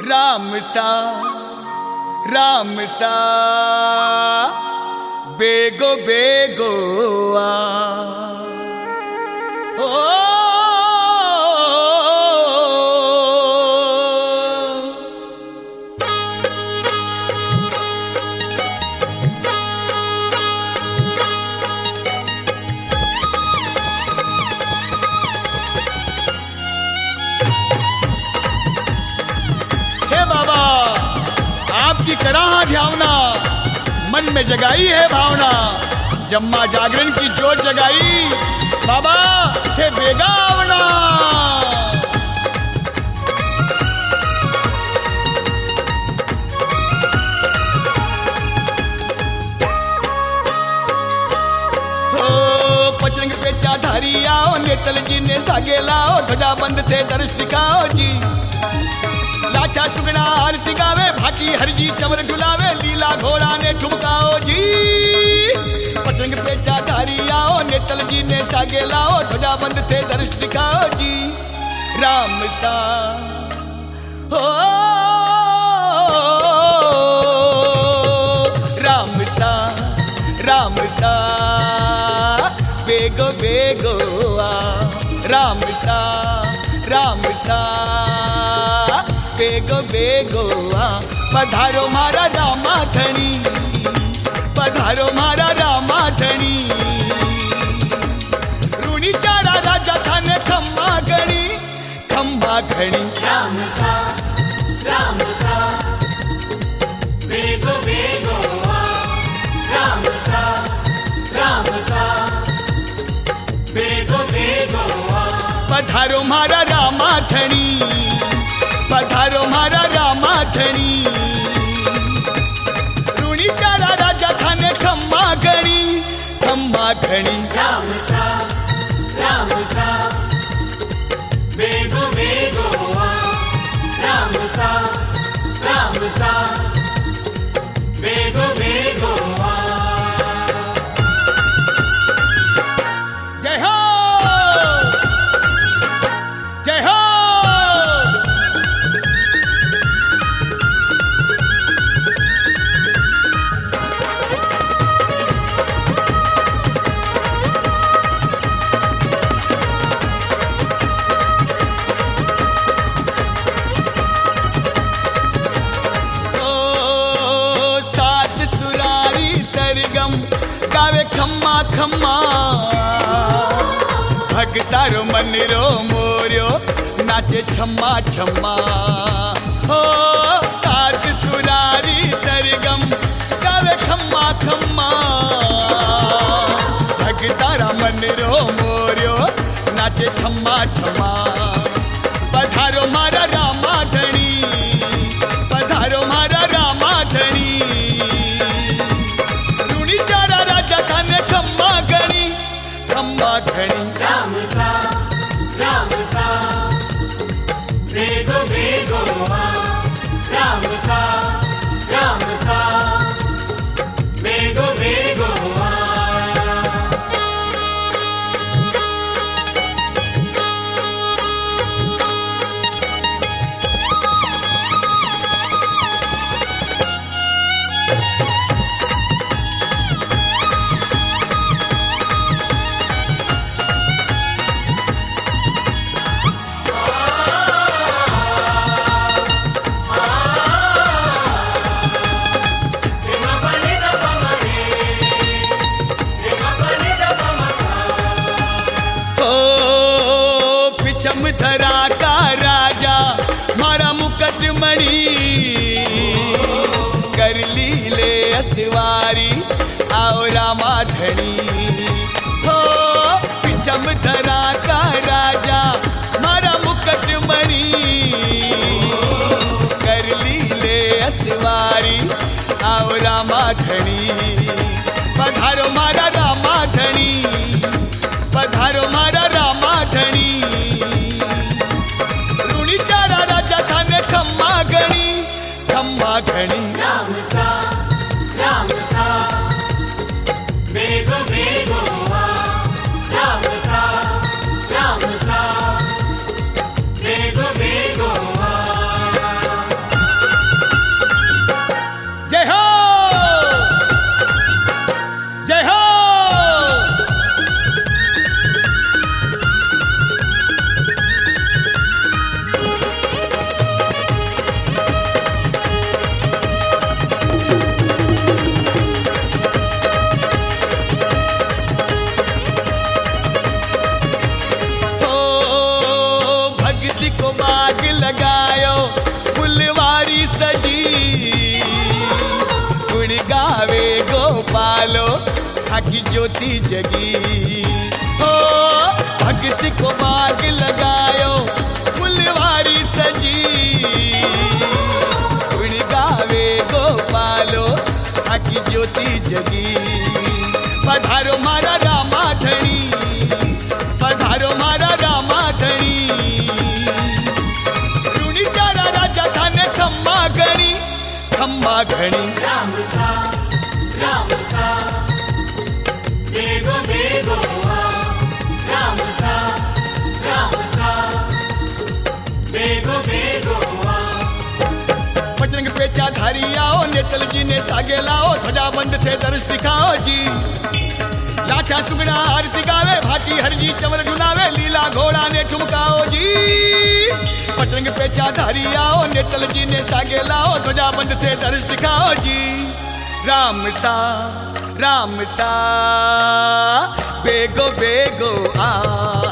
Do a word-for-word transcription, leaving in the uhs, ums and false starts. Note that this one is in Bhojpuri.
राम सा राम सा बेगो बेगो आ ओ आपकी कराह ध्यावना मन में जगाई है भावना, जम्मा जागरण की जोत जगाई बाबा थे बेगा आवना। हो पचरंग पे चाधारी आओ, नेतल जी ने सागे लाओ, ध्वजा बंद थे दर्श दिखाओ जी। लाचा सुगना आरती गावे, भाटी हरजी चमर डुलावे, लीला घोड़ा ने ठुमकाओ जी। पचरंग पे चाधारी आओ, नेतल जी ने सागे लाओ, ध्वजा बंद थे दर्श दिखाओ जी। राम सा हो राम सा राम सा बेगो बेगो आ, राम सा राम सा बेगो बेगो आ। पधारो मारा रामा धनी, पधारो मारा रामा धनी, रूनी चारा राजा थाने खम्मा गणी खम्मा घणी। राम सा राम सा बेगो बेगो आ, राम सा राम सा बेगो बेगो आ। पधारो मारा रामा धनी, पधारो मारा रामा धनी, रूनी चारा राजा थाने खम्मा गणी खम्मा घणी। राम सा राम सा बेगो बेगो आ, राम सा राम सा बेगो बेगो आ। जय हो जय हो। गावे खम्मा खम्मा, भगतारो मन रो मोर्यो नाचे छम्मा छम्मा। हो सात सुरारी सरगम गावे खम्मा खम्मा, भगतारा मन रो मोर्यो नाचे छम्मा छम्मा। पधारो मारा रामा धनी, पधारो मारा रामा धनी, खम्मा घणी खम्मा घणी। राम सा राम सा बेगो बेगो आ, राम सा राम सा बेगो बेगो आ। धरा का राजा मारा मुकट मणि, कर ली ले असवारी आओ रामा धनी। हो पिछम धरा का राजा मारा मुकट मणि, कर ली ले असवारी आओ रामा धनी। पधारो मारा रामा धनी, पधारो मारा रामा धनी, खम्मा घणी खम्मा घणी। राम सा राम सा बेगो बेगो आ, राम सा राम सा बेगो बेगो आ। भगत को बाग लगायो फुलवारी सजी गुण गावे गोपालो आखी ज्योति जगी ओ भगत को बाग लगायो फुलवारी सजी गुण गावे गोपालो आखी ज्योति जगी पधारो मारा रामा धणी पधारो मारा रामा धणी रुणी चारा राजा थाने खम्मा घणी खम्मा घणी राम सा राम सा बेगो बेगो आ राम सा राम सा बेगो बेगो आ बजरंग पेचा धारी आओ नेतल जी ने सागे लाओ ध्वजा बंद थे दर्श दिखाओ जी लाचा सुगड़ा आरती गावे भाटी हर जी चमर झुलावे लीला घोड़ा ने ठुमकाओ जी बजरंग पेचा धारी आओ नेतल जी ने सागे लाओ ध्वजा बंद थे दर्श दिखाओ जी राम सा राम सा बेगो बेगो आ